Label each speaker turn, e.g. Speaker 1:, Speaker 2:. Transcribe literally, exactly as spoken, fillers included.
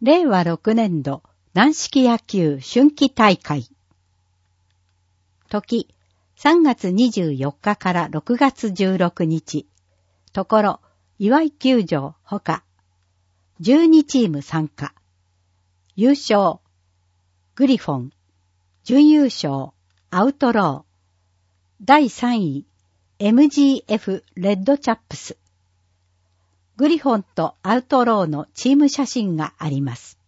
Speaker 1: れいわろくねんど軟式野球春季大会。時、さんがつにじゅうよっかからろくがつじゅうろくにち。ところ、岩井球場ほか。じゅうにチーム参加。優勝、グリフォン。準優勝、アウトロー。だいさんい、エムジーエフ レッドチャップス。グリフォンとアウトローのチーム写真があります。